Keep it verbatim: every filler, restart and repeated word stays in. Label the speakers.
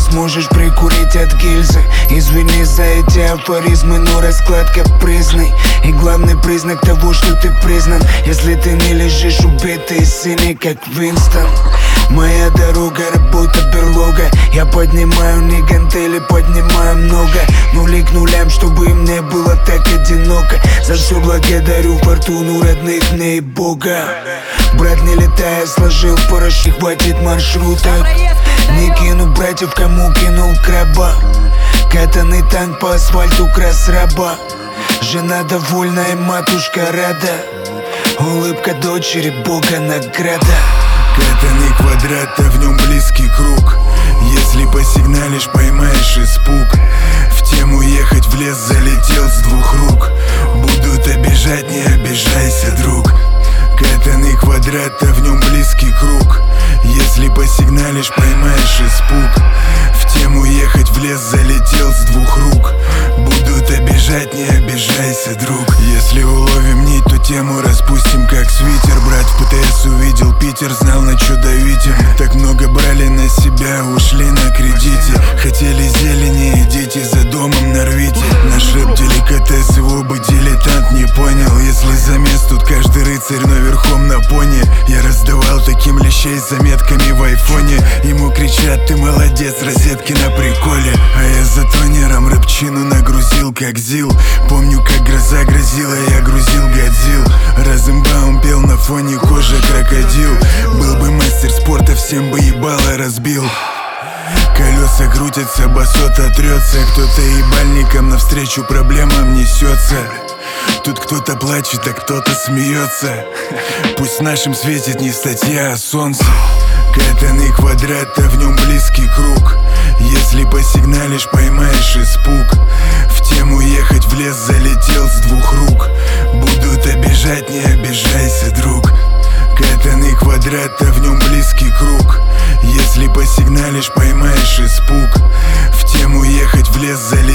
Speaker 1: сможешь прикурить от гильзы. Извини за эти афоризмы, но расклад капризный. И главный признак того, что ты признан, если ты не лежишь убитый и синий, как Винстон. Моя дорога, работа, берлога. Я поднимаю не гантели, поднимаю много. Нули к нулям, чтобы им не было так одиноко. За все благодарю фортуну родных мне и Бога. Брат, не летая, сложил парашют, хватит маршруток. Не кину братьев, кому кинул краба. Катанный танк по асфальту, крас раба. Жена довольна и матушка рада. Улыбка дочери, Бога награда.
Speaker 2: Катанный квадрат, а в нем близкий круг. Если посигналишь, поймаешь испуг. В тему ехать в лес, залетел с двух рук. Будут обижать, не обижайся, друг. Катанный квадрат, а в нем близкий круг. Если посигналишь, поймаешь испуг. В тему ехать в лес, залетел с двух рук. Будут обижать, не обижайся, друг. Если уловим нить, то тему распустим как свитер. Брат в ПТС увидел Питер, знал, на чё давить им. Так много брали на себя, ушли на кредите. Хотели зелени, идите за домом нарвите. Наш рэп деликатес, его бы дилетант не понял. Если замес, тут каждый рыцарь, но верхом на пони. Я раздавал таким лещей с заметками в айфоне. Ему кричат, ты молодец, розетки на приколе. А я за тонером рэпчину нагрузил, как ЗИЛ. Помню, как гроза грозила, я грузил Годзилл. Розенбаум пел на фоне кожи крокодил. Был бы мастер спорта, всем бы ебало разбил. Колеса крутятся, басот отрется. Кто-то ебальником навстречу проблемам несется. Тут кто-то плачет, а кто-то смеется. Пусть нашим светит не статья, а солнце. Катанный квадрат, а в нем близкий круг. Если посигналишь, поймаешь испуг. В тему ехать в лес, залетел с двух рук. Будут обижать, не обижайся, друг. Катанный квадрат, а в нем близкий круг. Если посигналишь, поймаешь испуг. В тему ехать в лес, залетел